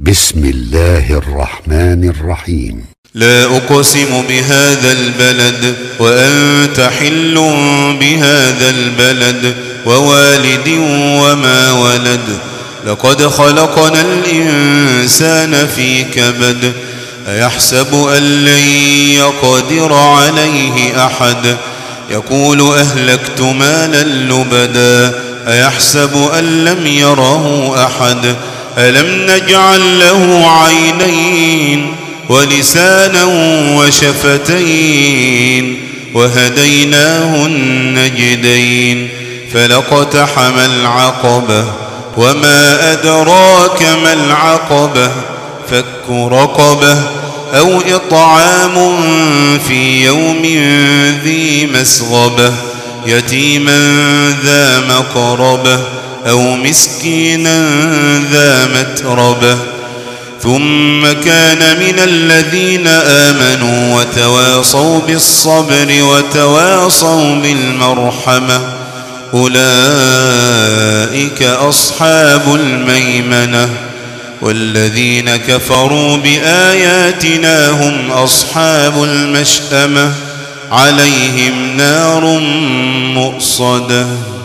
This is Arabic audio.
بسم الله الرحمن الرحيم. لا أقسم بهذا البلد وأنت حل بهذا البلد ووالد وما ولد. لقد خلقنا الإنسان في كبد. أيحسب أن لن يقدر عليه أحد. يقول أهلكت مالا لبدا. أيحسب أن لم يره أحد. ألم نجعل له عينين ولسانا وشفتين وهديناه النجدين. فلاقتحم العقبة وما أدراك ما العقبة. فك رقبة أو إطعام في يوم ذي مسغبة يتيما ذا مقربة أو مسكينا ذا متربة. ثم كان من الذين آمنوا وتواصوا بالصبر وتواصوا بالمرحمة أولئك أصحاب الميمنة. والذين كفروا بآياتنا هم أصحاب المشأمة عليهم نار مؤصدة.